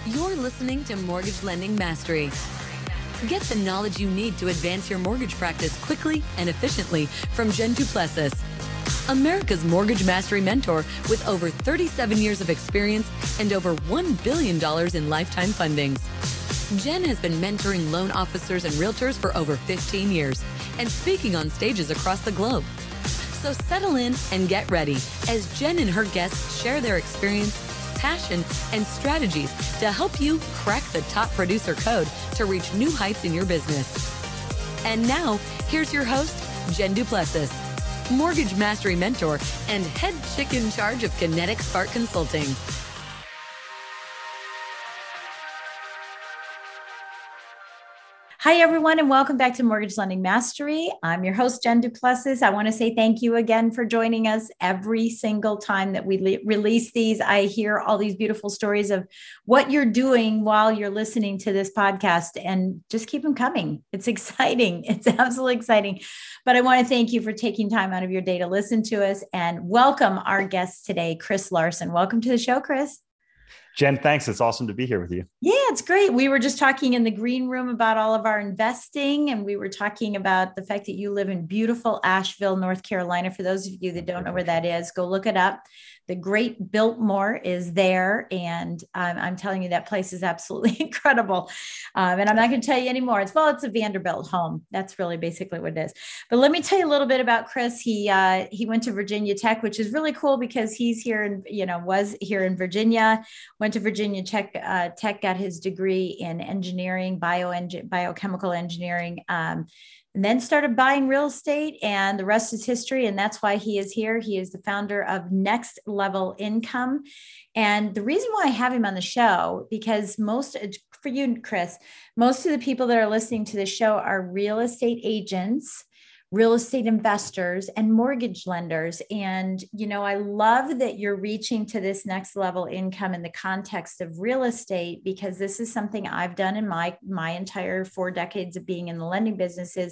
You're listening to Mortgage Lending Mastery. Get the knowledge you need to advance your mortgage practice quickly and efficiently from Jen Duplessis, America's Mortgage Mastery mentor with over 37 years of experience and over $1 billion in lifetime fundings. Jen has been mentoring loan officers and realtors for over 15 years and speaking on stages across the globe. So settle in and get ready as Jen and her guests share their experience, passion, and strategies to help you crack the top producer code to reach new heights in your business. And now, here's your host, Jen Duplessis, Mortgage Mastery mentor and head chick in charge of Kinetic Spark Consulting. Hi, everyone, and welcome back to Mortgage Lending Mastery. I'm your host, Jen Duplessis. I want to say thank you again for joining us. Every single time that we release these, I hear all these beautiful stories of what you're doing while you're listening to this podcast, and just keep them coming. It's exciting. It's absolutely exciting. But I want to thank you for taking time out of your day to listen to us and welcome our guest today, Chris Larson. Welcome to the show, Chris. Jen, thanks. It's awesome to be here with you. Yeah, it's great. We were just talking in the green room about all of our investing, and we were talking about the fact that you live in beautiful Asheville, North Carolina. For those of you that don't know where that is, go look it up. The Great Biltmore is there, and I'm telling you, that place is absolutely incredible. And I'm not going to tell you anymore. It's a Vanderbilt home. That's really basically what it is. But let me tell you a little bit about Chris. He went to Virginia Tech, which is really cool because he's here and was here in Virginia. Went to Virginia Tech, got his degree in engineering, biochemical engineering. And then started buying real estate, and the rest is history. And that's why he is here. He is the founder of Next Level Income. And the reason why I have him on the show, because for you, Chris, most of the people that are listening to the show are real estate agents, real estate investors, and mortgage lenders. And, I love that you're reaching to this next level income in the context of real estate, because this is something I've done in my entire 4 decades of being in the lending businesses.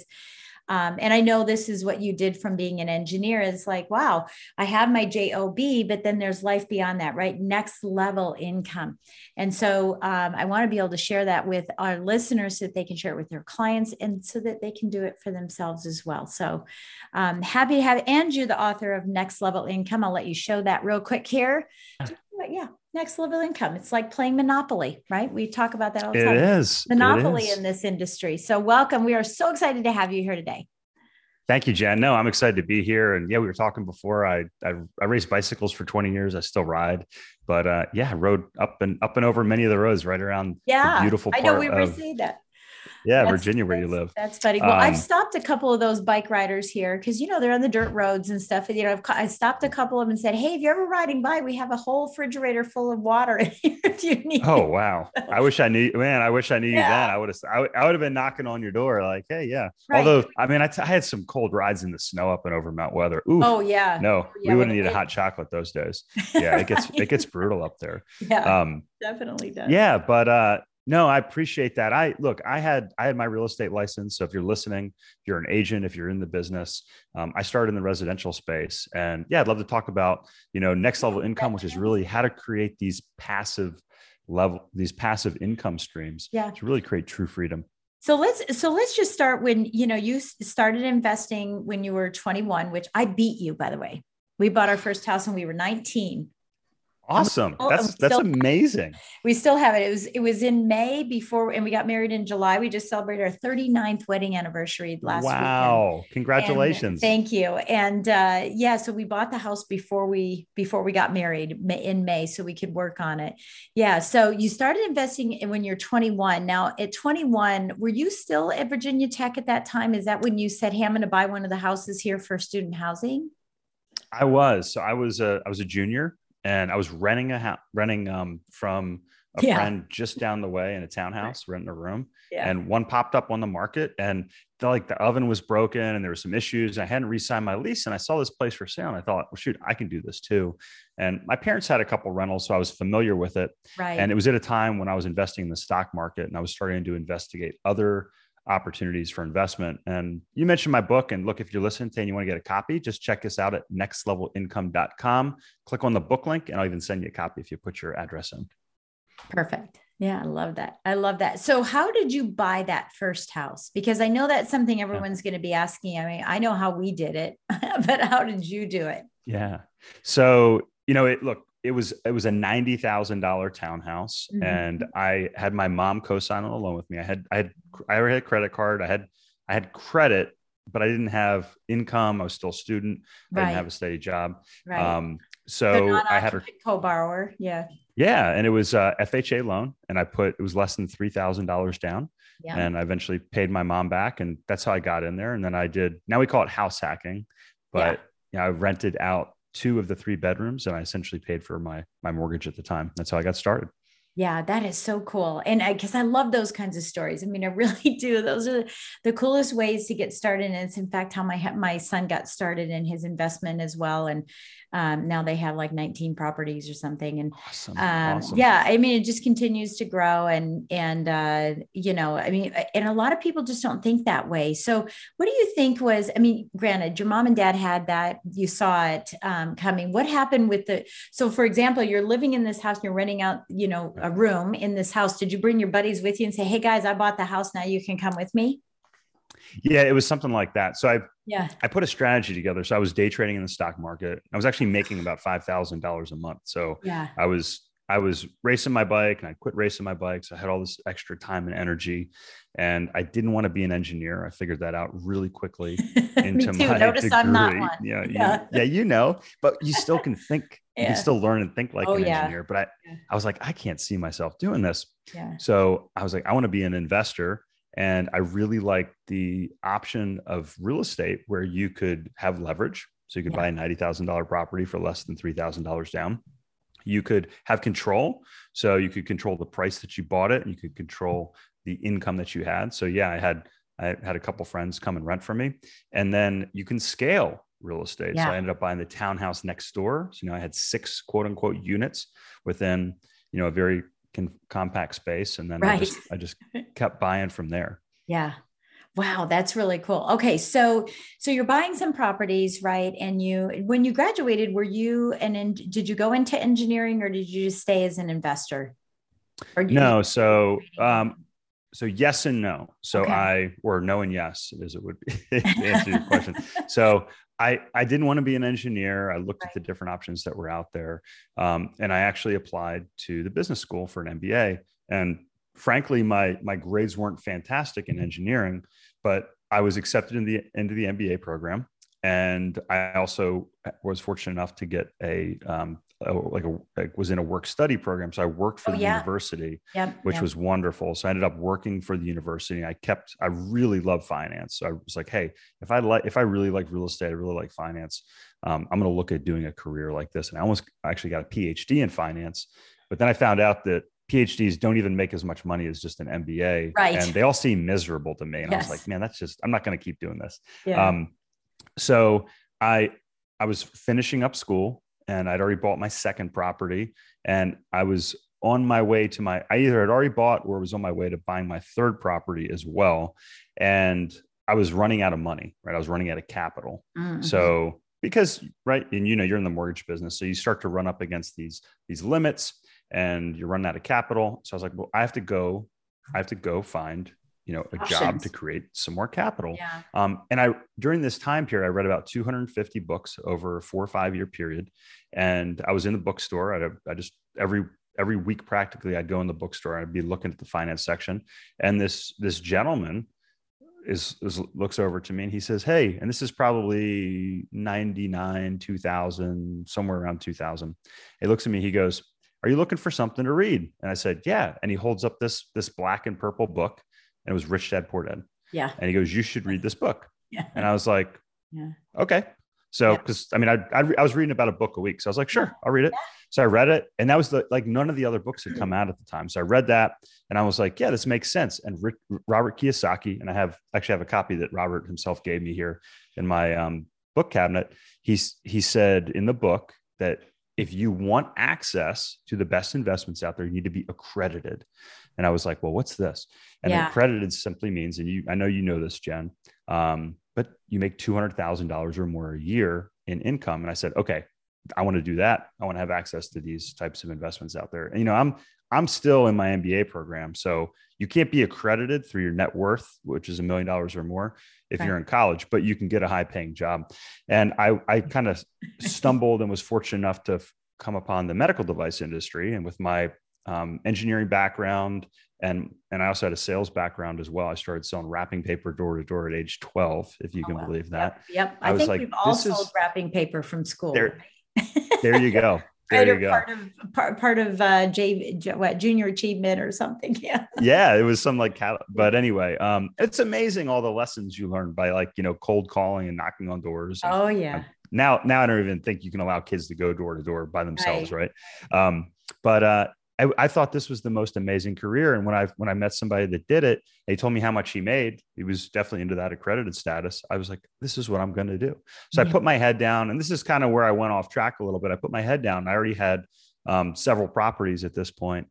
And I know this is what you did from being an engineer. It's like, wow, I have my JOB, but then there's life beyond that, right? Next level income. And so I want to be able to share that with our listeners so that they can share it with their clients and so that they can do it for themselves as well. So happy to have Andrew, the author of Next Level Income. I'll let you show that real quick here. But yeah, next level income. It's like playing Monopoly, right? We talk about that all the time. It is. Monopoly in this industry. So welcome. We are so excited to have you here today. Thank you, Jen. No, I'm excited to be here. And yeah, we were talking before. I raced bicycles for 20 years. I still ride, but I rode up and over many of the roads right around the beautiful part. I know we were saying that. Yeah, Virginia, where you live. That's funny. Well, I've stopped a couple of those bike riders here because, they're on the dirt roads and stuff. And, I stopped a couple of them and said, hey, if you're ever riding by, we have a whole refrigerator full of water in here if you need. Oh, wow. I wish I knew you then. I would have been knocking on your door like, hey, yeah. Right. Although, I had some cold rides in the snow up and over Mount Weather. Oof. Oh, yeah. No, we wouldn't need a hot chocolate those days. Yeah, it gets brutal up there. Yeah, definitely does. Yeah, but no, I appreciate that. I had my real estate license. So if you're listening, if you're an agent, if you're in the business, I started in the residential space, and I'd love to talk about, next level income, which is really how to create these passive income streams to really create true freedom. So let's just start when, you started investing when you were 21, which I beat you, by the way. We bought our first house when we were 19. Awesome. That's amazing. We still have it. It was in May before, and we got married in July. We just celebrated our 39th wedding anniversary last weekend. Wow. Congratulations. And thank you. And so we bought the house before we got married in May so we could work on it. Yeah. So you started investing when you're 21. Now at 21, were you still at Virginia Tech at that time? Is that when you said, hey, I'm going to buy one of the houses here for student housing? I was. So I was a junior. And I was renting from a friend just down the way in a townhouse, renting a room. Yeah. And one popped up on the market, and the oven was broken and there were some issues. I hadn't re-signed my lease, and I saw this place for sale, and I thought, well, shoot, I can do this too. And my parents had a couple rentals, so I was familiar with it. Right. And it was at a time when I was investing in the stock market, and I was starting to investigate other opportunities for investment. And you mentioned my book, and look, if you're listening today and you want to get a copy, just check us out at nextlevelincome.com. Click on the book link, and I'll even send you a copy if you put your address in. Perfect. Yeah, I love that. I love that. So how did you buy that first house? Because I know that's something Yeah. everyone's going to be asking. I mean, I know how we did it, but how did you do it? Yeah. So, it was a $90,000 townhouse, and Mhm. I had my mom co-sign on the loan with me. I already had a credit card. I had credit, but I didn't have income. I was still a student. I didn't have Right. a steady job. Right. So So I had her. non-occupant co-borrower. Yeah. Yeah, and it was a FHA loan, and it was less than $3,000 down, Yeah. and I eventually paid my mom back, and that's how I got in there. And then I did. Now we call it house hacking, Yeah. but I rented out two of the three bedrooms, and I essentially paid for my mortgage at the time. That's how I got started. Yeah, that is so cool. And because I love those kinds of stories. I mean, I really do. Those are the coolest ways to get started. And it's in fact how my son got started in his investment as well. And now they have like 19 properties or something. And Awesome. yeah, I mean, it just continues to grow. And I mean, and a lot of people just don't think that way. So what do you think was, I mean, granted, your mom and dad had that, you saw it coming. What happened with so for example, you're living in this house and you're renting out, a room in this house. Did you bring your buddies with you and say, hey guys, I bought the house, now you can come with me? Yeah, it was something like that. So Yeah. I put a strategy together. So I was day trading in the stock market. I was actually making about $5,000 a month. So Yeah. I was racing my bike, and I quit racing my bike. So I had all this extra time and energy, and I didn't want to be an engineer. I figured that out really quickly Me into too. my Notice I'm not degree. one. Yeah, Yeah. but you still can think. You can Yeah. still learn and think like Oh an yeah. engineer. But I was like, I can't see myself doing this. Yeah. So I was like, I want to be an investor. And I really liked the option of real estate where you could have leverage. So you could Yeah. buy a $90,000 property for less than $3,000 down. You could have control. So you could control the price that you bought it, and you could control the income that you had. So yeah, I had a couple friends come and rent from me. And then you can scale real estate. So I Yeah. ended up buying the townhouse next door. So I had 6 quote unquote units within, a very compact space. And then Right. I just kept buying from there. Yeah. Wow, that's really cool. Okay, so you're buying some properties, right? And when you graduated, did you go into engineering, or did you just stay as an investor? Or No, so yes and no. Okay. Or no and yes, as it would be to answer your question. So I didn't want to be an engineer. I looked at the different options that were out there, and I actually applied to the business school for an MBA. And frankly, my grades weren't fantastic in engineering, but I was accepted into the MBA program, and I also was fortunate enough to get was in a work study program. So I worked for the university, Yep. which was wonderful. So I ended up working for the university. I really love finance. So I was like, hey, if I really like real estate, I really like finance. I'm going to look at doing a career like this. And I almost actually got a PhD in finance, but then I found out that PhDs don't even make as much money as just an MBA. Right. And they all seem miserable to me. And Yes. I was like, man, I'm not going to keep doing this. Yeah. So I was finishing up school, and I'd already bought my second property, and I was on my way to I either had already bought or was on my way to buying my third property as well. And I was running out of money, right? I was running out of capital. Mm-hmm. So because, right. And you're in the mortgage business. So you start to run up against these limits, and you're running out of capital. So I was like, well, I have to go find, a job to create some more capital. Yeah. And during this time period, I read about 250 books over a 4 or 5 year period. And I was in the bookstore. I just, every week, practically, I'd go in the bookstore. I'd be looking at the finance section. And this gentleman looks over to me, and he says, hey, and this is probably 99, 2000, somewhere around 2000. He looks at me, he goes, are you looking for something to read? And I said, yeah. And he holds up this black and purple book, and it was Rich Dad Poor Dad. Yeah. And he goes, you should read this book. Yeah. And I was like, yeah. Okay. So, because I was reading about a book a week. So I was like, sure, I'll read it. So I read it. And that was none of the other books had come out at the time. So I read that, and I was like, yeah, this makes sense. And Robert Kiyosaki, and I have a copy that Robert himself gave me here in my book cabinet. He said in the book that if you want access to the best investments out there, you need to be accredited. And I was like, well, what's this? And accredited simply means, and I know you know this, Jen, but you make $200,000 or more a year in income. And I said, okay, I want to do that. I want to have access to these types of investments out there. And, I'm still in my MBA program. So you can't be accredited through your net worth, which is $1 million or more if you're in college, but you can get a high paying job. And I kind of stumbled and was fortunate enough to come upon the medical device industry. And with my engineering background, and I also had a sales background as well. I started selling wrapping paper door to door at age 12, if you can believe that. Yep. I think we've all sold wrapping paper from school. There you go. There you go. Part of junior achievement or something. Yeah. Yeah, it was some but anyway, it's amazing all the lessons you learn by cold calling and knocking on doors. Oh yeah. Now I don't even think you can allow kids to go door to door by themselves, right? But I thought this was the most amazing career. And when I met somebody that did it, they told me how much he made. He was definitely into that accredited status. I was like, this is what I'm going to do. So I put my head down, and this is kind of where I went off track a little bit. I put my head down. I already had several properties at this point.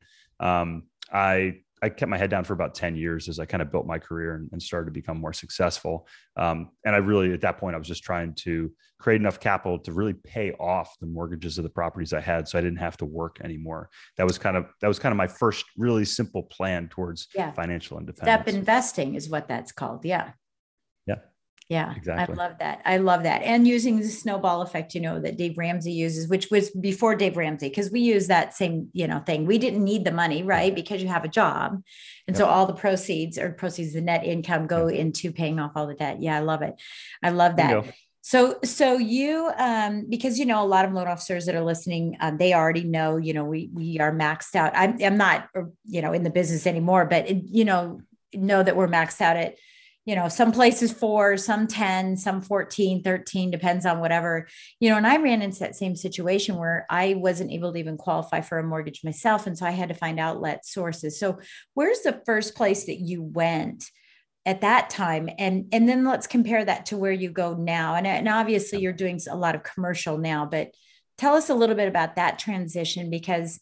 I kept my head down for about 10 years as I kind of built my career and started to become more successful. And I really, at that point, I was just trying to create enough capital to really pay off the mortgages of the properties I had, so I didn't have to work anymore. That was kind of my first really simple plan towards financial independence. Step investing is what that's called. Yeah. Yeah. Yeah, exactly. I love that. And using the snowball effect, that Dave Ramsey uses, which was before Dave Ramsey, because we use that same, thing. We didn't need the money, right? Because you have a job. And so all the proceeds, the net income go into paying off all the debt. Yeah, I love it. I love that. So you, because, a lot of loan officers that are listening, they already know, we are maxed out. I'm not, in the business anymore, but, know that we're maxed out at, some places 4, some 10, some 14, 13, depends on whatever, and I ran into that same situation where I wasn't able to even qualify for a mortgage myself. And so I had to find outlet sources. So where's the first place that you went at that time? And then let's compare that to where you go now. And obviously you're doing a lot of commercial now, but tell us a little bit about that transition, because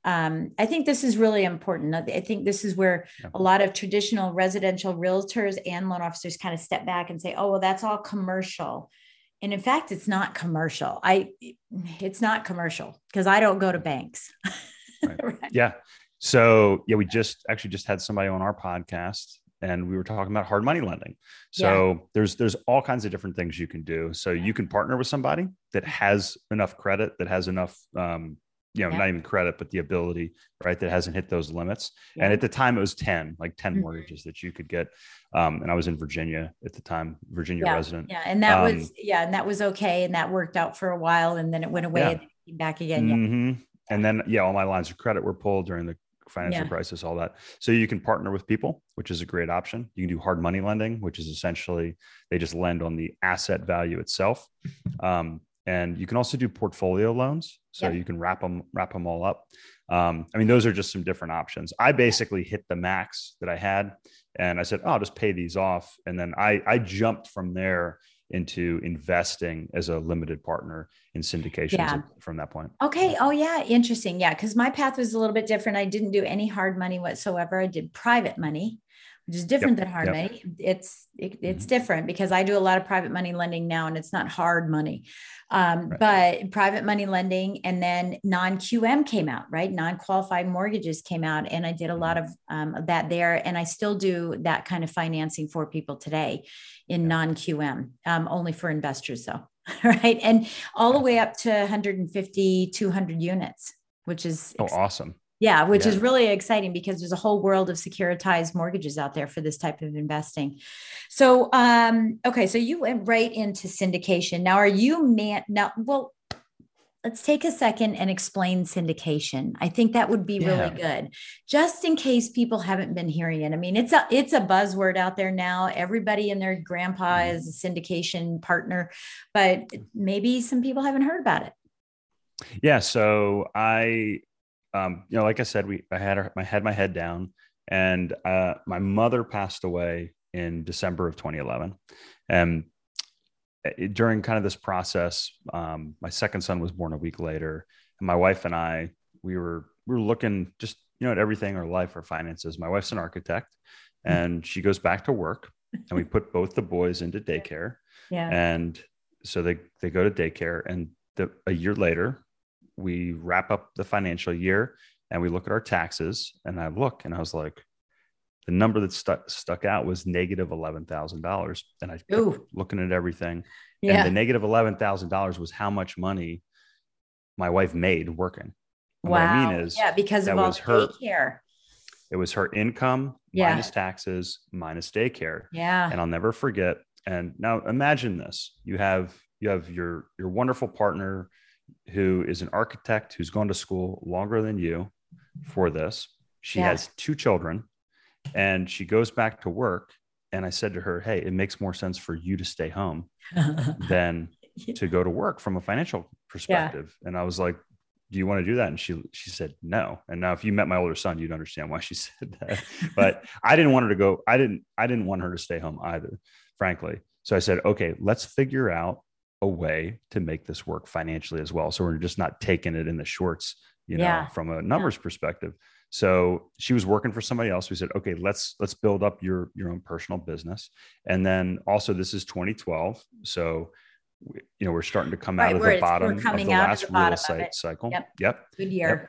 I think this is really important. I think this is where a lot of traditional residential realtors and loan officers kind of step back and say, oh, well, that's all commercial. And in fact, it's not commercial. It's not commercial because I don't go to banks. Right. Right. Yeah. So we just had somebody on our podcast, and we were talking about hard money lending. So there's all kinds of different things you can do. So you can partner with somebody that has enough credit, that has enough, not even credit, but the ability, right, that hasn't hit those limits. And at the time it was 10 mortgages that you could get. And I was in Virginia at the time, Virginia resident. Yeah. And that was okay. And that worked out for a while, and then it went away and then came back again. Mm-hmm. And then, all my lines of credit were pulled during the financial crisis, all that. So you can partner with people, which is a great option. You can do hard money lending, which is essentially, they just lend on the asset value itself. And you can also do portfolio loans. So you can wrap them all up. Those are just some different options. I basically hit the max that I had, and I said, I'll just pay these off. And then I jumped from there into investing as a limited partner in syndications from that point. Okay. Oh yeah. Interesting. Yeah. Cause my path was a little bit different. I didn't do any hard money whatsoever. I did private money, which is different than hard money. It's different because I do a lot of private money lending now, and it's not hard money. But private money lending, and then non-QM came out, right? Non-qualified mortgages came out, and I did a lot of that there. And I still do that kind of financing for people today in non-QM, only for investors though, right? And all the way up to 150, 200 units, which is awesome. Yeah, which is really exciting because there's a whole world of securitized mortgages out there for this type of investing. So, so you went right into syndication. Now, let's take a second and explain syndication. I think that would be really good, just in case people haven't been hearing it. I mean, it's a buzzword out there now. Everybody and their grandpa is a syndication partner, but maybe some people haven't heard about it. Yeah. So like I said, I had my head down, and my mother passed away in December of 2011. And during kind of this process, my second son was born a week later, and my wife and I, we were looking just, at everything, our life, our finances. My wife's an architect, and she goes back to work, and we put both the boys into daycare. Yeah. And so they go to daycare, and a year later, we wrap up the financial year, and we look at our taxes, and I look and I was like, the number that stuck out was negative $11,000. And I kept looking at everything. Yeah. And the negative $11,000 was how much money my wife made working. And what I mean is, because of all the daycare. It was her income minus taxes minus daycare. Yeah. And I'll never forget. And now imagine this: you have your wonderful partner who is an architect who's gone to school longer than you for this. She has 2 children, and she goes back to work. And I said to her, hey, it makes more sense for you to stay home than to go to work from a financial perspective. And I was like, do you want to do that? And she said, no. And now if you met my older son, you'd understand why she said that. But I didn't want her to go. I didn't want her to stay home either, frankly. So I said, okay, let's figure out a way to make this work financially as well. So we're just not taking it in the shorts, from a numbers perspective. So she was working for somebody else. We said, okay, let's build up your own personal business. And then also this is 2012. So, we're starting to come out of the bottom of the last real estate cycle. Yep. Good year.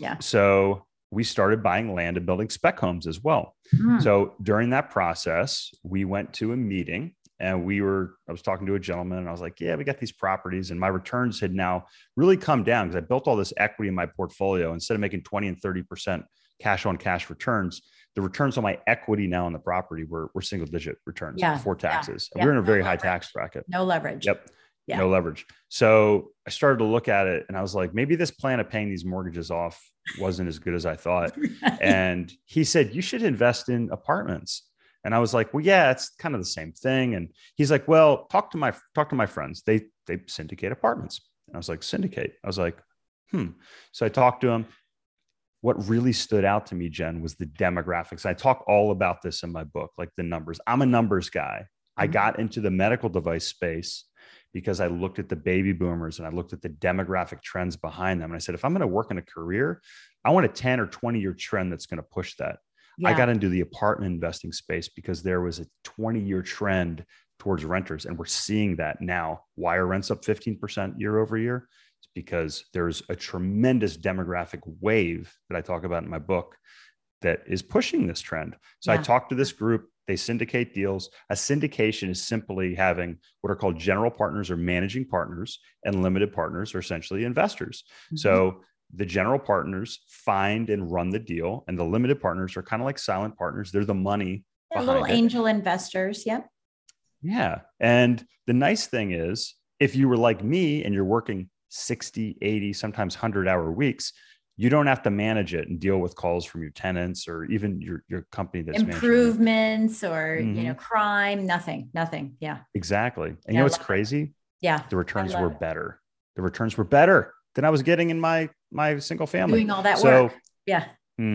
So we started buying land and building spec homes as well. So during that process, we went to a meeting, and I was talking to a gentleman, and I was like, yeah, we got these properties, and my returns had now really come down because I built all this equity in my portfolio. Instead of making 20 and 30% cash on cash returns, the returns on my equity now on the property were single digit returns before taxes. And we're in a very high tax bracket. No leverage. Yep. Yeah. No leverage. So I started to look at it, and I was like, maybe this plan of paying these mortgages off wasn't as good as I thought. Right. And he said, you should invest in apartments. And I was like, well, yeah, it's kind of the same thing. And he's like, well, talk to my friends. They syndicate apartments. And I was like, syndicate. I was like, So I talked to him. What really stood out to me, Jen, was the demographics. I talk all about this in my book, like the numbers. I'm a numbers guy. I got into the medical device space because I looked at the baby boomers and I looked at the demographic trends behind them. And I said, if I'm going to work in a career, I want a 10 or 20 year trend that's going to push that. Yeah. I got into the apartment investing space because there was a 20-year trend towards renters. And we're seeing that now. Why are rents up 15% year over year? It's because there's a tremendous demographic wave that I talk about in my book that is pushing this trend. So I talked to this group. They syndicate deals. A syndication is simply having what are called general partners or managing partners, and limited partners are essentially investors. Mm-hmm. So the general partners find and run the deal, and the limited partners are kind of like silent partners. They're the money. Little angel investors. Yep. Yeah. And the nice thing is, if you were like me and you're working 60, 80, sometimes 100-hour weeks, you don't have to manage it and deal with calls from your tenants or even your company that's improvements or, crime, nothing. Yeah, exactly. And you know what's crazy? Yeah. The returns were better. The returns were better than I was getting in my single family. Doing all that work. Yeah.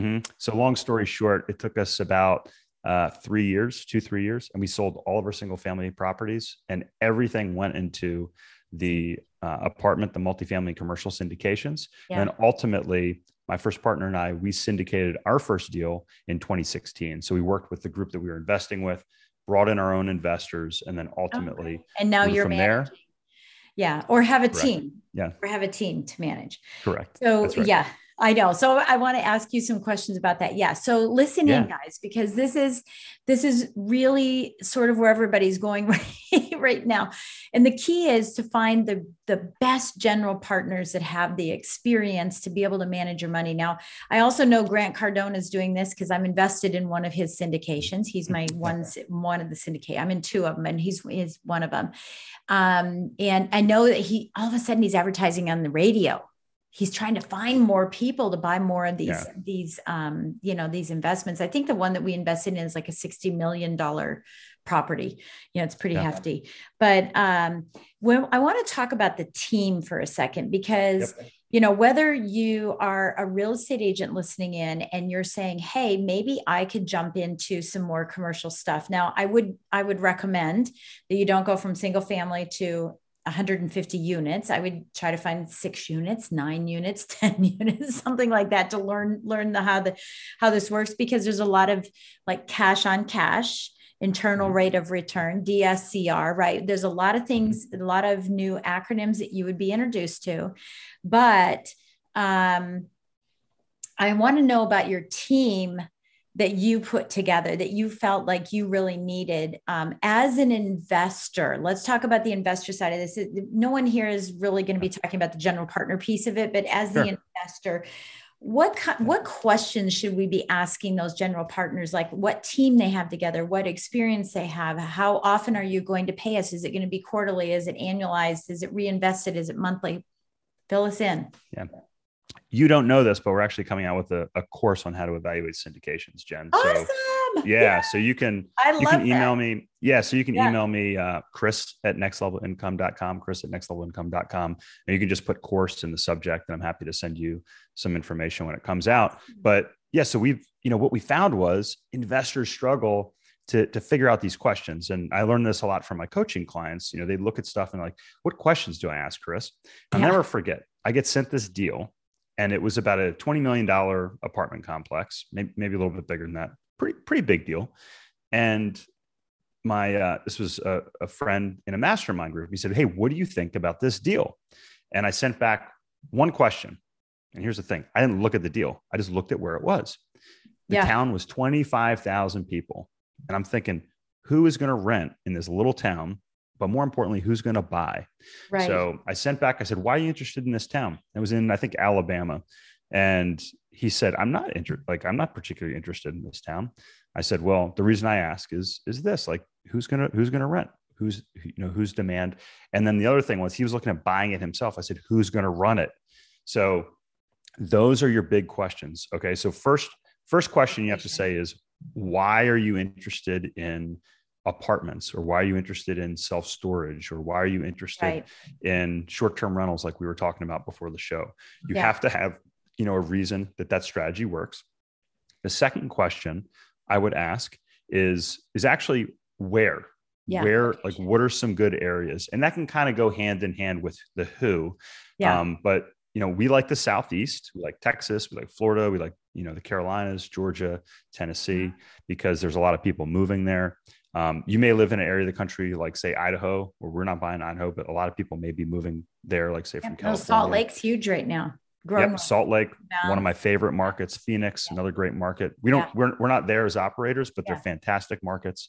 So long story short, it took us about 3 years, 2-3 years. And we sold all of our single family properties, and everything went into the apartment, the multifamily commercial syndications. Yeah. And then ultimately, my first partner and I, we syndicated our first deal in 2016. So we worked with the group that we were investing with, brought in our own investors, and then ultimately, and now you're from managing. There. Yeah. Or have a Correct. Team. Yeah. Or have a team to manage. Correct. So yeah, I know. So I want to ask you some questions about that. Yeah. So listen in, guys, because this is really sort of where everybody's going right now. And the key is to find the best general partners that have the experience to be able to manage your money. Now, I also know Grant Cardone is doing this because I'm invested in one of his syndications. He's my one of the syndicate. I'm in 2 of them, and he's one of them. And I know that all of a sudden he's advertising on the radio. He's trying to find more people to buy more of these investments. I think the one that we invested in is like a $60 million property. It's pretty hefty. But when I want to talk about the team for a second, because whether you are a real estate agent listening in and you're saying, hey, maybe I could jump into some more commercial stuff. Now, I would recommend that you don't go from single family to 150 units. I would try to find 6 units, 9 units, 10 units, something like that, to learn how this works, because there's a lot of like cash on cash, internal rate of return, DSCR, right? There's a lot of things, a lot of new acronyms that you would be introduced to, but I I want to know about your team that you put together that you felt like you really needed as an investor. Let's talk about the investor side of this. No one here is really going to be talking about the general partner piece of it, but as the investor, what questions should we be asking those general partners? Like what team they have together, what experience they have, how often are you going to pay us? Is it going to be quarterly? Is it annualized? Is it reinvested? Is it monthly? Fill us in. Yeah. You don't know this, but we're actually coming out with a course on how to evaluate syndications, Jen. Awesome. So yeah. So you can email me. Yeah. So you can email me, Chris@nextlevelincome.com, Chris@nextlevelincome.com. And you can just put course in the subject, and I'm happy to send you some information when it comes out. But yeah, so what we found was investors struggle to figure out these questions. And I learned this a lot from my coaching clients. They look at stuff and like, what questions do I ask, Chris? I'll never forget. I get sent this deal. And it was about a $20 million apartment complex, maybe a little bit bigger than that. Pretty big deal. And this was a friend in a mastermind group. He said, "Hey, what do you think about this deal?" And I sent back one question. And here's the thing. I didn't look at the deal. I just looked at where it was. The town was 25,000 people. And I'm thinking, who is going to rent in this little town? But more importantly, who's going to buy? Right. So I sent back, I said, "Why are you interested in this town?" It was in, I think, Alabama. And he said, I'm not particularly interested in this town. I said, "Well, the reason I ask is this, like, who's going to rent? Who's demand?" And then the other thing was he was looking at buying it himself. I said, "Who's going to run it?" So those are your big questions. Okay. So first question you have to say is, why are you interested in apartments, or why are you interested in self-storage, or why are you interested in short-term rentals like we were talking about before the show? You have to have, a reason that strategy works. The second question I would ask is actually where, like, what are some good areas? And that can kind of go hand in hand with the who. But we like the Southeast, we like Texas, we like Florida, we like, the Carolinas, Georgia, Tennessee, because there's a lot of people moving there. You may live in an area of the country, like say Idaho, where we're not buying Idaho, but a lot of people may be moving there, like say from California. Salt Lake's huge right now. Salt Lake, one of my favorite markets. Phoenix, another great market. We're not there as operators, but they're fantastic markets.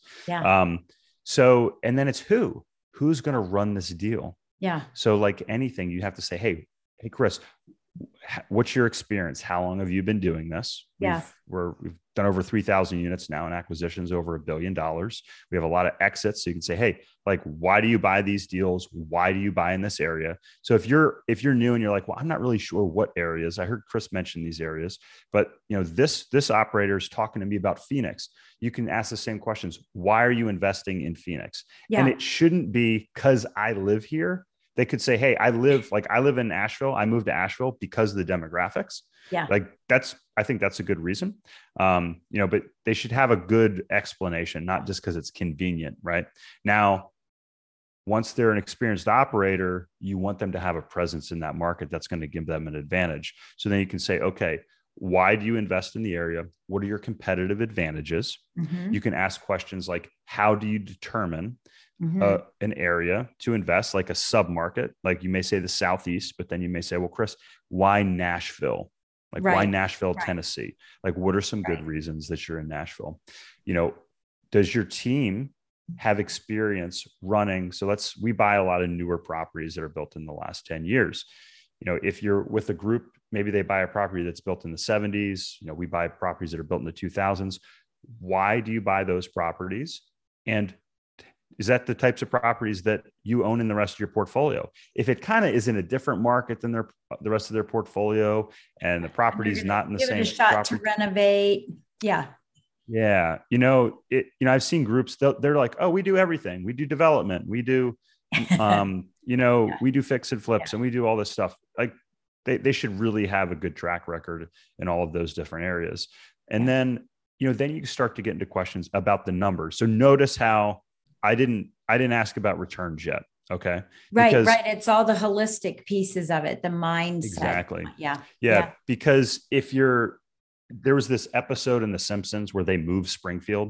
So, and then it's who's going to run this deal? So like anything, you have to say, hey, Chris, what's your experience? How long have you been doing this? We've done over 3,000 units now in acquisitions, over $1 billion. We have a lot of exits. So you can say, hey, like, why do you buy these deals? Why do you buy in this area? So if you're new and you're like, well, I'm not really sure what areas. I heard Chris mention these areas, but this operator is talking to me about Phoenix. You can ask the same questions. Why are you investing in Phoenix? And it shouldn't be because I live here. They could say, hey, I live in Asheville. I moved to Asheville because of the demographics. Like I think that's a good reason. But they should have a good explanation, not just because it's convenient, right? Now, once they're an experienced operator, you want them to have a presence in that market that's going to give them an advantage. So then you can say, okay, why do you invest in the area? What are your competitive advantages? You can ask questions like, how do you determine an area to invest, like a sub-market? Like you may say the Southeast, but then you may say, well, Chris, why Nashville? Like why Nashville, Tennessee? Like what are some good reasons that you're in Nashville? Does your team have experience running? So we buy a lot of newer properties that are built in the last 10 years. If you're with a group, maybe they buy a property that's built in the 70s. We buy properties that are built in the 2000s. Why do you buy those properties? And is that the types of properties that you own in the rest of your portfolio? If it kind of is in a different market than the rest of their portfolio, and the property's not in the same shot to renovate. I've seen groups, they're like, oh, we do everything. We do development. We do, we do fix and flips, and we do all this stuff. Like they should really have a good track record in all of those different areas. And then, then you start to get into questions about the numbers. So notice how I didn't ask about returns yet. Okay. Right. It's all the holistic pieces of it, the mindset. Exactly. Yeah. Because there was this episode in The Simpsons where they moved Springfield,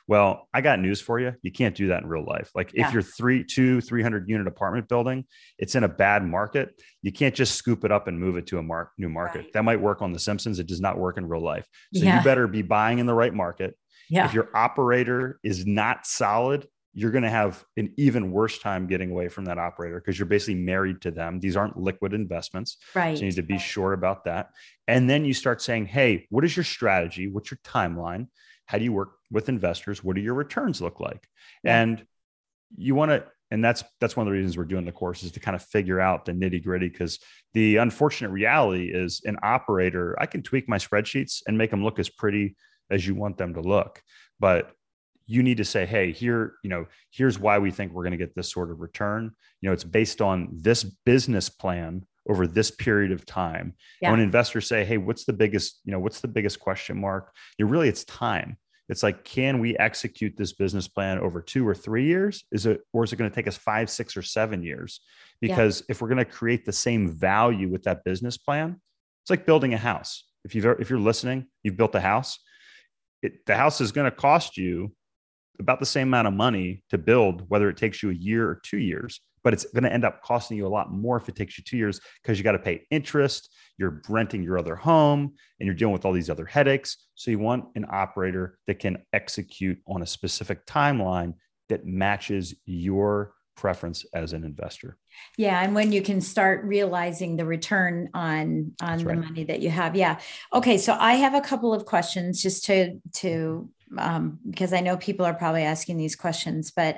Well, I got news for you. You can't do that in real life. Like if you're 300 unit apartment building, it's in a bad market. You can't just scoop it up and move it to a new market. Right. That might work on The Simpsons. It does not work in real life. So you better be buying in the right market. Yeah. If your operator is not solid, you're going to have an even worse time getting away from that operator because you're basically married to them. These aren't liquid investments. Right. So you need to be sure about that. And then you start saying, hey, what is your strategy? What's your timeline? How do you work with investors? What do your returns look like? Yeah. And you want to, and that's one of the reasons we're doing the course is to kind of figure out the nitty gritty, because the unfortunate reality is an operator, I can tweak my spreadsheets and make them look as pretty as you want them to look. But you need to say, hey, here's why we think we're going to get this sort of return. It's based on this business plan over this period of time. Yeah. And when investors say, hey, what's the biggest question mark? Really, it's time. It's like, can we execute this business plan over 2 or 3 years? Or is it going to take us 5, 6, or 7 years? Because if we're going to create the same value with that business plan, it's like building a house. If you're listening, you've built a house. The house is going to cost you about the same amount of money to build, whether it takes you a year or 2 years, but it's going to end up costing you a lot more if it takes you 2 years, because you got to pay interest, you're renting your other home, and you're dealing with all these other headaches. So you want an operator that can execute on a specific timeline that matches your preference as an investor. Yeah. And when you can start realizing the return on the money that you have. Yeah. Okay. So I have a couple of questions just to because I know people are probably asking these questions, but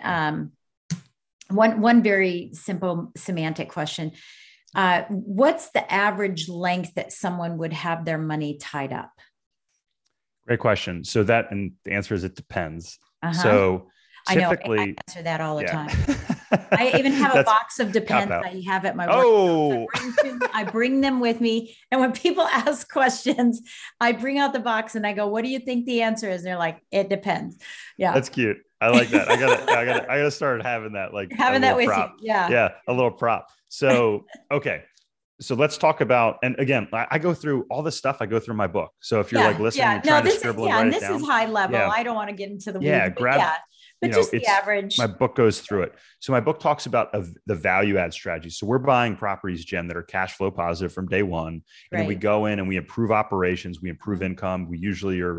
one very simple semantic question. What's the average length that someone would have their money tied up? Great question. So and the answer is it depends. So typically, I answer that all the time. I even have a box of Depends I have at my work. Oh, I bring them with me. And when people ask questions, I bring out the box and I go, what do you think the answer is? And they're like, it depends. Yeah. That's cute. I like that. I gotta start having that, like having that with prop. You. Yeah. Yeah. A little prop. So, okay. So let's talk about, and again, I go through all this stuff. I go through my book. So if you're like listening, you're trying to scribble and write it down. This is high level. Yeah. I don't want to get into the weeds. Yeah. But just the average. My book goes through it. So my book talks about the value add strategy. So we're buying properties, Jen, that are cash flow positive from day one. And then we go in and we improve operations, we improve income. We usually are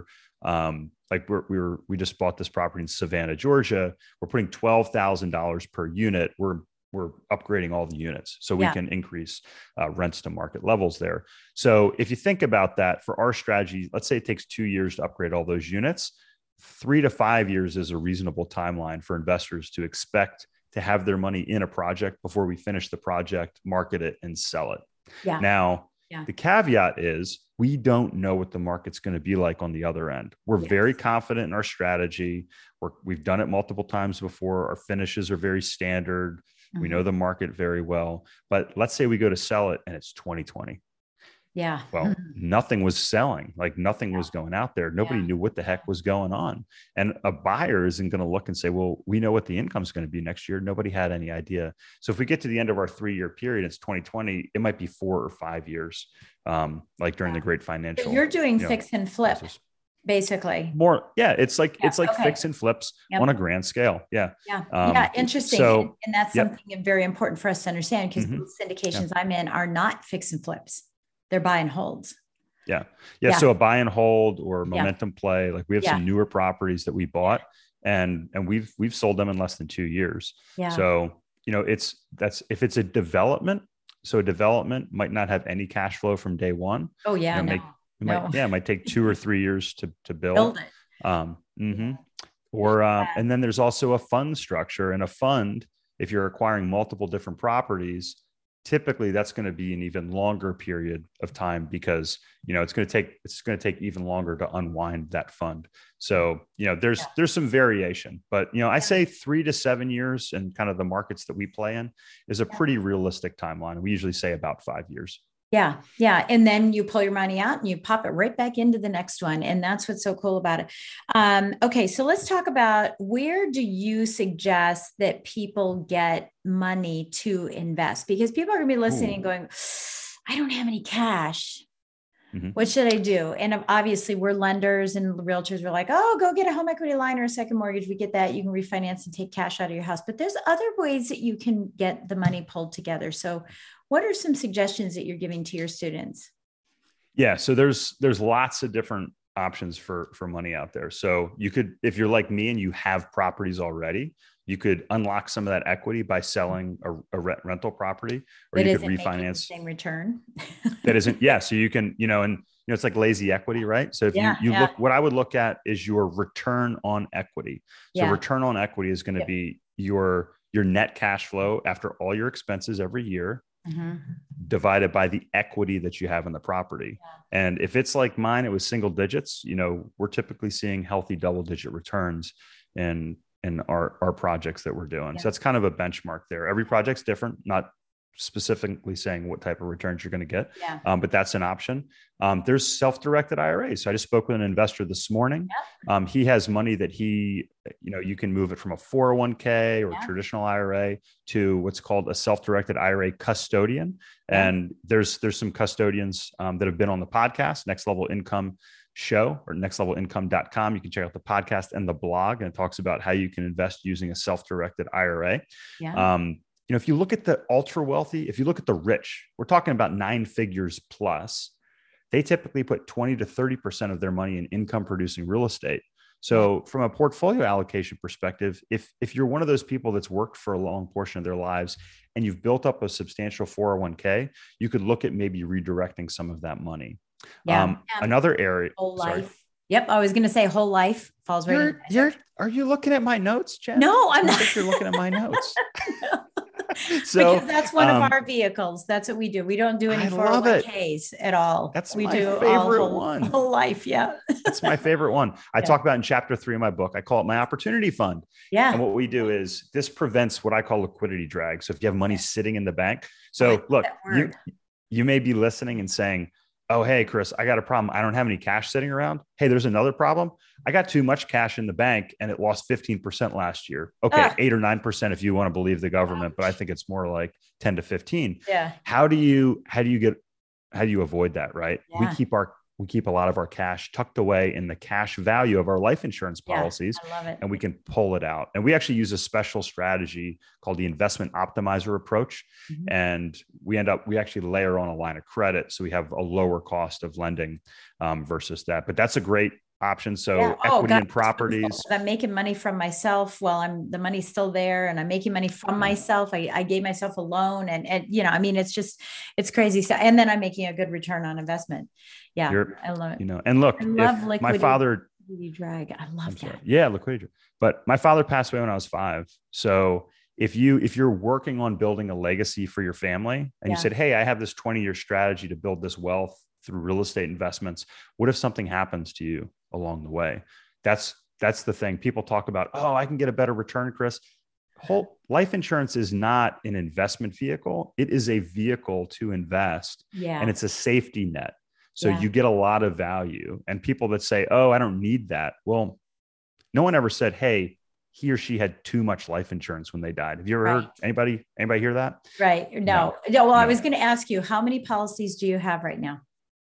we just bought this property in Savannah, Georgia. We're putting $12,000 per unit. We're upgrading all the units so we can increase rents to market levels there. So if you think about that for our strategy, let's say it takes 2 years to upgrade all those units. 3 to 5 years is a reasonable timeline for investors to expect to have their money in a project before we finish the project, market it, and sell it. Yeah. Now, the caveat is we don't know what the market's going to be like on the other end. We're very confident in our strategy. We've done it multiple times before. Our finishes are very standard. Mm-hmm. We know the market very well. But let's say we go to sell it and it's 2020. Yeah. Well, nothing was selling, like nothing was going out there. Nobody knew what the heck was going on. And a buyer isn't going to look and say, well, we know what the income is going to be next year. Nobody had any idea. So if we get to the end of our 3-year period, it's 2020, it might be 4 or 5 years, like during the great financial. So you're doing fix and flip. Basically more. Yeah. It's like fix and flips on a grand scale. Yeah. Yeah. Interesting. So, and that's something very important for us to understand, because the syndications I'm in are not fix and flips. They're buy and holds. Yeah. So a buy and hold or momentum play, like we have some newer properties that we bought and we've sold them in less than 2 years. Yeah. So, if it's a development, so a development might not have any cash flow from day one. Oh yeah. It might take 2 or 3 years to build it. And then there's also a fund structure, and a fund, if you're acquiring multiple different properties, typically that's going to be an even longer period of time, because, it's going to take even longer to unwind that fund. So, there's some variation, but, I say 3 to 7 years, and kind of the markets that we play in is a pretty realistic timeline. We usually say about 5 years. Yeah. Yeah. And then you pull your money out and you pop it right back into the next one. And that's what's so cool about it. Okay. So let's talk about, where do you suggest that people get money to invest? Because people are going to be listening and going, I don't have any cash. What should I do? And obviously we're lenders and realtors. We're like, oh, go get a home equity line or a second mortgage. We get that. You can refinance and take cash out of your house, but there's other ways that you can get the money pulled together. So what are some suggestions that you're giving to your students? Yeah. So there's lots of different options for money out there. So you could, if you're like me and you have properties already, you could unlock some of that equity by selling a rental property, or you could refinance. The same return. That isn't, yeah. So you can, it's like lazy equity, right? So if you look, what I would look at is your return on equity. So return on equity is going to be your net cash flow after all your expenses every year, divided by the equity that you have in the property. And if it's like mine, it was single digits, we're typically seeing healthy double-digit returns in our projects that we're doing. So that's kind of a benchmark there. Every project's different, not specifically saying what type of returns you're going to get, but that's an option. There's self-directed IRAs. So I just spoke with an investor this morning. He has money that you can move it from a 401k or traditional IRA to what's called a self-directed IRA custodian. And there's some custodians that have been on the podcast, Next Level Income show, or nextlevelincome.com. You can check out the podcast and the blog, and it talks about how you can invest using a self-directed IRA. If you look at the ultra wealthy, if you look at the rich, we're talking about 9 figures plus. They typically put 20 to 30% of their money in income producing real estate. So from a portfolio allocation perspective, if you're one of those people that's worked for a long portion of their lives and you've built up a substantial 401k, you could look at maybe redirecting some of that money. Another area. Whole life. Yep. I was going to say whole life falls right in. Are you looking at my notes, Jen? No, I'm not. I think you're looking at my notes. So because that's one of our vehicles. That's what we do. We don't do any 401ks at all. That's my favorite one. Whole life. Yeah. That's my favorite one. I talk about in chapter 3 of my book. I call it my opportunity fund. Yeah. And what we do is this prevents what I call liquidity drag. So if you have money sitting in the bank, so look, you may be listening and saying, oh, hey, Chris, I got a problem. I don't have any cash sitting around. Hey, there's another problem. I got too much cash in the bank and it lost 15% last year. Okay. 8 or 9% if you want to believe the government, but I think it's more like 10 to 15. Yeah. How do you avoid that? Right. Yeah. We keep a lot of our cash tucked away in the cash value of our life insurance policies, I love it. And we can pull it out. And we actually use a special strategy called the investment optimizer approach. And we actually layer on a line of credit. So we have a lower cost of lending versus that, but that's a great option. So equity and properties. I'm making money from myself. Well, the money's still there and I'm making money from myself. I gave myself a loan and it's crazy stuff. And then I'm making a good return on investment. Yeah. I love it. And look, my father, drag. I love that. Yeah. Liquidity. But my father passed away when I was 5. So if you're working on building a legacy for your family and you said, hey, I have this 20-year strategy to build this wealth through real estate investments, what if something happens to you along the way? That's the thing. People talk about, oh, I can get a better return, Chris. Whole life insurance is not an investment vehicle. It is a vehicle to invest, and it's a safety net. So you get a lot of value. And people that say, oh, I don't need that. Well, no one ever said, hey, he or she had too much life insurance when they died. Have you ever heard anybody hear that? Right. No. Well, I was going to ask you, how many policies do you have right now?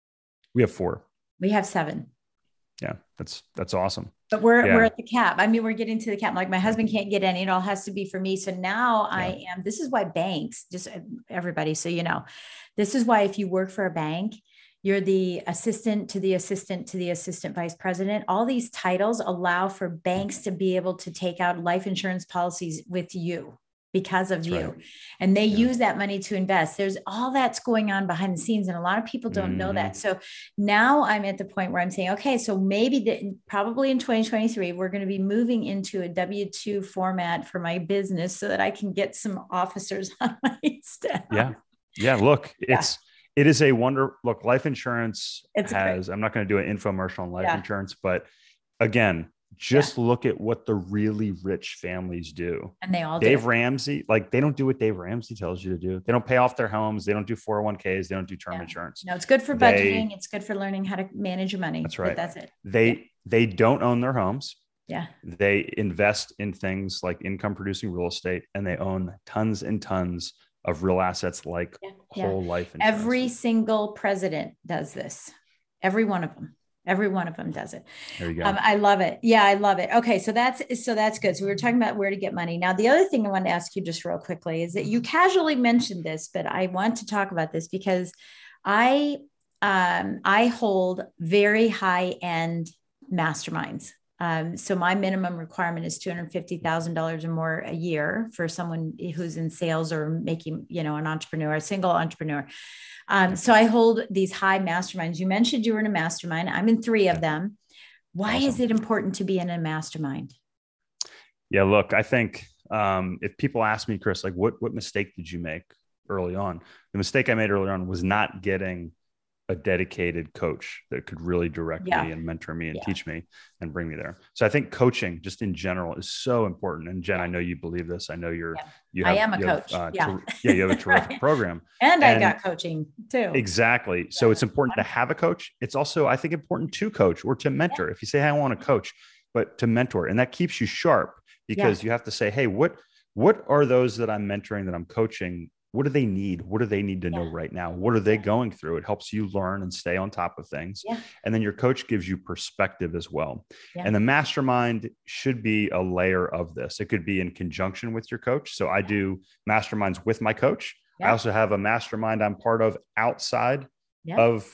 We have 4. We have 7. Yeah, that's awesome. But we're at the cap. I mean, we're getting to the cap. Like my husband can't get any. It all has to be for me. So now this is why banks, just everybody. So, this is why if you work for a bank, you're the assistant to the assistant to the assistant vice president. All these titles allow for banks to be able to take out life insurance policies with you because of you. Right. And they use that money to invest. There's all that's going on behind the scenes. And a lot of people don't know that. So now I'm at the point where I'm saying, okay, so maybe probably in 2023, we're going to be moving into a W-2 format for my business so that I can get some officers on my staff. Yeah. Yeah. Look, it is a wonder. Look, life insurance I'm not going to do an infomercial on life insurance, but again, just look at what the really rich families do. And they all Dave Ramsey, they don't do what Dave Ramsey tells you to do. They don't pay off their homes. They don't do 401ks. They don't do term insurance. No, it's good for budgeting. It's good for learning how to manage your money. That's right. But that's it. They don't own their homes. Yeah. They invest in things like income producing real estate, and they own tons and tons of real assets like whole life insurance. Every single president does this. Every one of them. Every one of them does it. There you go. I love it. Yeah, I love it. Okay. So that's good. So we were talking about where to get money. Now, the other thing I wanted to ask you just real quickly is that you casually mentioned this, but I want to talk about this because I hold very high end masterminds. So my minimum requirement is $250,000 or more a year for someone who's in sales or making, an entrepreneur, a single entrepreneur. So I hold these high masterminds. You mentioned you were in a mastermind. I'm in 3 of them. Why is it important to be in a mastermind? Yeah, look, I think if people ask me, Chris, like what mistake did you make early on? The mistake I made early on was not getting a dedicated coach that could really direct me and mentor me and teach me and bring me there. So I think coaching just in general is so important. And Jen, I know you believe this. I know you have a coach. You have a terrific program. And I got coaching too. Exactly. So it's important to have a coach. It's also, I think, important to coach or to mentor. If you say, hey, I want to coach, but to mentor, and that keeps you sharp because you have to say, hey, what are those that I'm mentoring, that I'm coaching? What do they need? What do they need to know right now? What are they going through? It helps you learn and stay on top of things. Yeah. And then your coach gives you perspective as well. Yeah. And the mastermind should be a layer of this. It could be in conjunction with your coach. So I do masterminds with my coach. Yeah. I also have a mastermind I'm part of outside of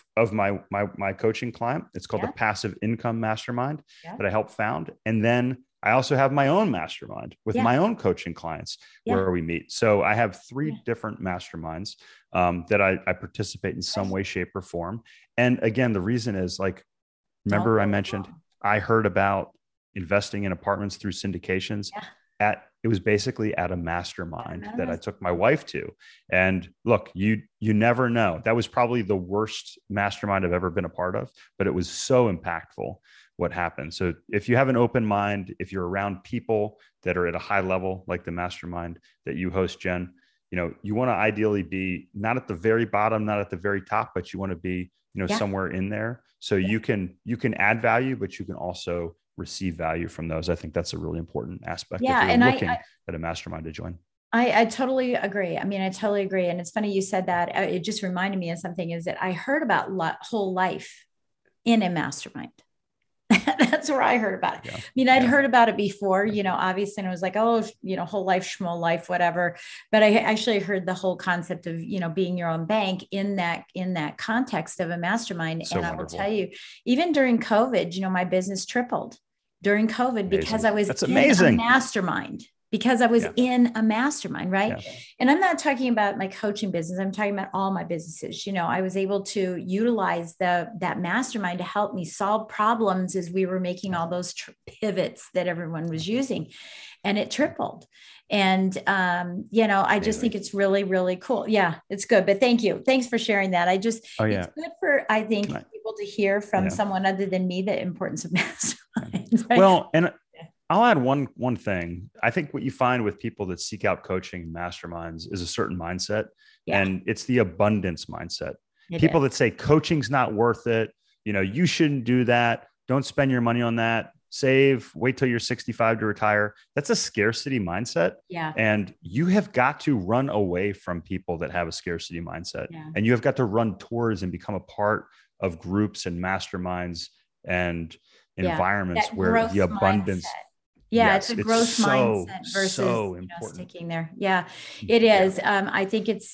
my coaching client. It's called the Passive Income Mastermind that I helped found. And then I also have my own mastermind with my own coaching clients where we meet. So I have 3 different masterminds that I participate in some way, shape, or form. And again, the reason is remember I mentioned I heard about investing in apartments through syndications it was basically at a mastermind that I took my wife to. And look, you never know. That was probably the worst mastermind I've ever been a part of, but it was so impactful what happened. So if you have an open mind, if you're around people that are at a high level, like the mastermind that you host, Jen, you want to ideally be not at the very bottom, not at the very top, but you want to be, somewhere in there. So you can add value, but you can also receive value from those. I think that's a really important aspect. Yeah. If you're looking at a mastermind to join. I totally agree. I mean, I totally agree. And it's funny you said that. It just reminded me of something, is that I heard about whole life in a mastermind. That's where I heard about it. Yeah. I mean, I'd heard about it before, obviously, and I was like, oh, whole life, schmo life, whatever. But I actually heard the whole concept of, being your own bank in that context of a mastermind. So and I will tell you, even during COVID, my business tripled during COVID because I was in a mastermind. Because I was in a mastermind, right? Yeah. And I'm not talking about my coaching business. I'm talking about all my businesses. I was able to utilize that mastermind to help me solve problems as we were making all those pivots that everyone was using, and it tripled. And, I just think it's really, really cool. Yeah, it's good. But thank you. Thanks for sharing that. It's good for, I think, people to hear from someone other than me, the importance of masterminds. Right? Well, and I'll add one thing. I think what you find with people that seek out coaching and masterminds is a certain mindset, and it's the abundance mindset. People that say coaching's not worth it, you shouldn't do that. Don't spend your money on that. Save, wait till you're 65 to retire. That's a scarcity mindset. Yeah. And you have got to run away from people that have a scarcity mindset. Yeah. And you have got to run towards and become a part of groups and masterminds and environments where the abundance. Mindset. Yeah, it's a growth mindset versus sticking there. Yeah, it is. I think it's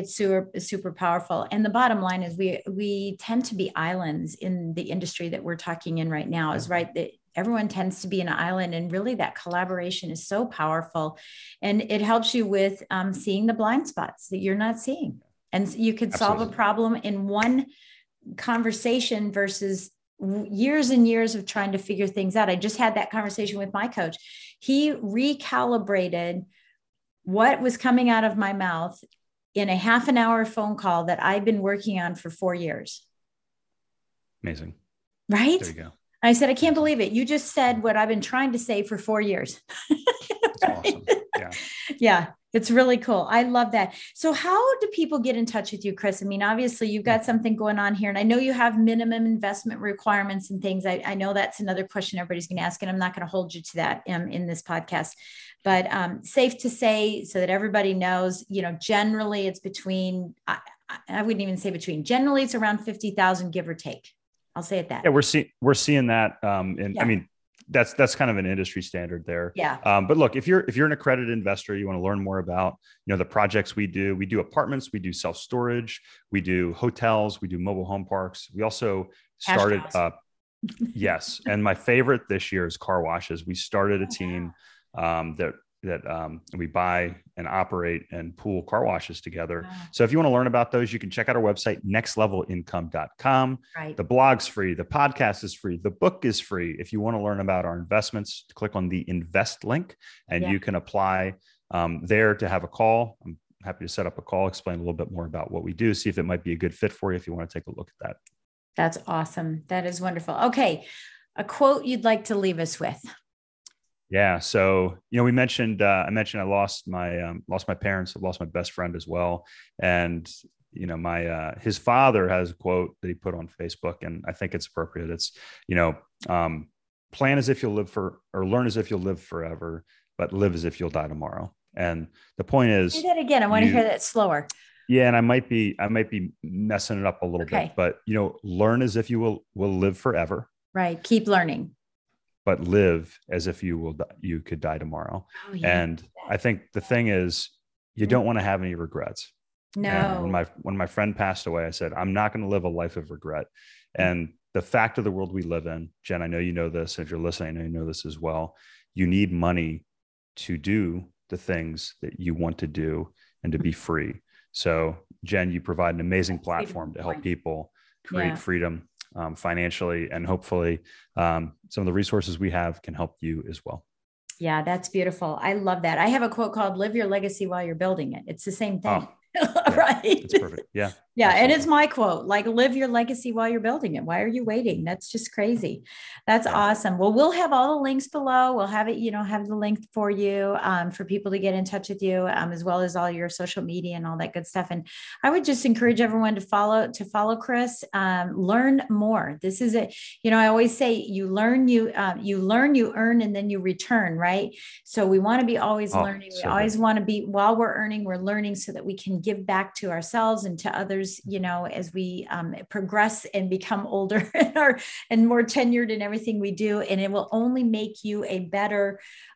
super powerful. And the bottom line is we tend to be islands in the industry that we're talking in right now. Is right that everyone tends to be an island, and really that collaboration is so powerful, and it helps you with seeing the blind spots that you're not seeing, and you could solve a problem in one conversation versus years and years of trying to figure things out. I just had that conversation with my coach. He recalibrated what was coming out of my mouth in a half an hour phone call that I've been working on for 4 years. Amazing. Right? There you go. I said, I can't believe it. You just said what I've been trying to say for 4 years. That's awesome. Yeah. Yeah. It's really cool. I love that. So how do people get in touch with you, Chris? I mean, obviously you've got something going on here, and I know you have minimum investment requirements and things. I know that's another question everybody's going to ask, and I'm not going to hold you to that in this podcast, but safe to say, so that everybody knows, generally it's between, I wouldn't even say between, generally it's around 50,000, give or take. I'll say it that. Yeah, we're seeing that. I mean, that's kind of an industry standard there. Yeah. But look, if you're an accredited investor, you want to learn more about, the projects we do. We do apartments, we do self-storage, we do hotels, we do mobile home parks. We also started yes. And my favorite this year is car washes. We started a team that we buy and operate and pool car washes together. Wow. So if you want to learn about those, you can check out our website, nextlevelincome.com. Right. The blog's free. The podcast is free. The book is free. If you want to learn about our investments, click on the invest link and you can apply there to have a call. I'm happy to set up a call, explain a little bit more about what we do, see if it might be a good fit for you if you want to take a look at that. That's awesome. That is wonderful. Okay. A quote you'd like to leave us with. Yeah. So, we mentioned, I lost my parents, I lost my best friend as well. And, his father has a quote that he put on Facebook, and I think it's appropriate. It's, plan as if you'll learn as if you'll live forever, but live as if you'll die tomorrow. And the point is, say that again. I want to hear that slower. Yeah. And I might be messing it up a little bit, but, learn as if you will live forever. Right. Keep learning. But live as if you could die tomorrow. Oh, yeah. And I think the thing is, you don't want to have any regrets. No. And when my friend passed away, I said, I'm not going to live a life of regret. And the fact of the world we live in, Jen, I know you know this. If you're listening, I know you know this as well. You need money to do the things that you want to do and to be free. So, Jen, you provide an amazing platform to help people create freedom financially, and hopefully some of the resources we have can help you as well. Yeah, that's beautiful. I love that. I have a quote called "Live your legacy while you're building it." It's the same thing. Right. It's perfect. Yeah. Yeah. Absolutely. And it's my quote, like, live your legacy while you're building it. Why are you waiting? That's just crazy. That's awesome. Well, we'll have all the links below. We'll have it, have the link for you, for people to get in touch with you, as well as all your social media and all that good stuff. And I would just encourage everyone to follow Chris, learn more. This is it. I always say you learn, you earn, and then you return. Right. So we want to be always learning. We always want to be, while we're earning, we're learning so that we can give back to ourselves and to others, as we progress and become older and more tenured in everything we do. And it will only make you a better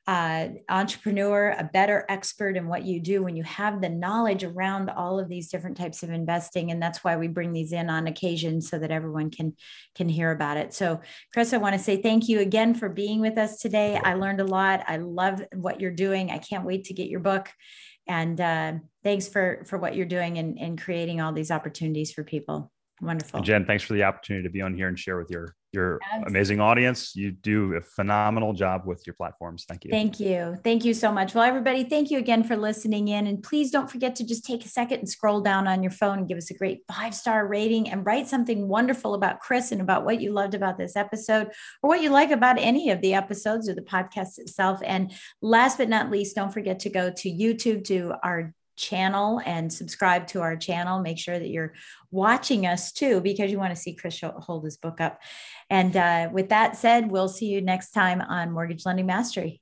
entrepreneur, a better expert in what you do when you have the knowledge around all of these different types of investing. And that's why we bring these in on occasion so that everyone can hear about it. So, Chris, I want to say thank you again for being with us today. I learned a lot. I love what you're doing. I can't wait to get your book. And thanks for what you're doing and creating all these opportunities for people. Wonderful. And Jen, thanks for the opportunity to be on here and share with your amazing audience. You do a phenomenal job with your platforms. Thank you. Thank you. Thank you so much. Well, everybody, thank you again for listening in. And please don't forget to just take a second and scroll down on your phone and give us a great 5-star rating and write something wonderful about Chris and about what you loved about this episode or what you like about any of the episodes or the podcast itself. And last but not least, don't forget to go to YouTube, to our channel, and subscribe to our channel. Make sure that you're watching us too, because you want to see Chris hold his book up. And with that said, we'll see you next time on Mortgage Lending Mastery.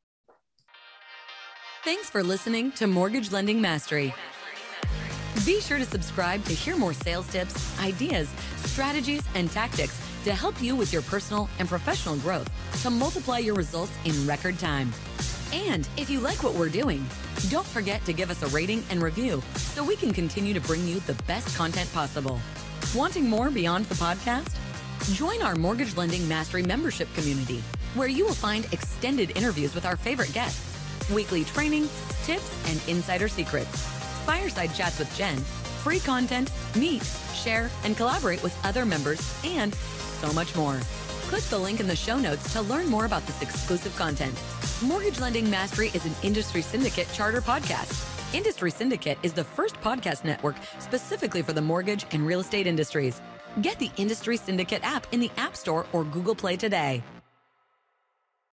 Thanks for listening to Mortgage Lending Mastery. Be sure to subscribe to hear more sales tips, ideas, strategies, and tactics to help you with your personal and professional growth to multiply your results in record time. And if you like what we're doing, don't forget to give us a rating and review so we can continue to bring you the best content possible. Wanting more beyond the podcast? Join our Mortgage Lending Mastery membership community, where you will find extended interviews with our favorite guests, weekly training, tips, and insider secrets, fireside chats with Jen, free content, meet, share, and collaborate with other members, and so much more. Click the link in the show notes to learn more about this exclusive content. Mortgage Lending Mastery is an Industry Syndicate charter podcast. Industry Syndicate is the first podcast network specifically for the mortgage and real estate industries. Get the Industry Syndicate app in the App Store or Google Play today.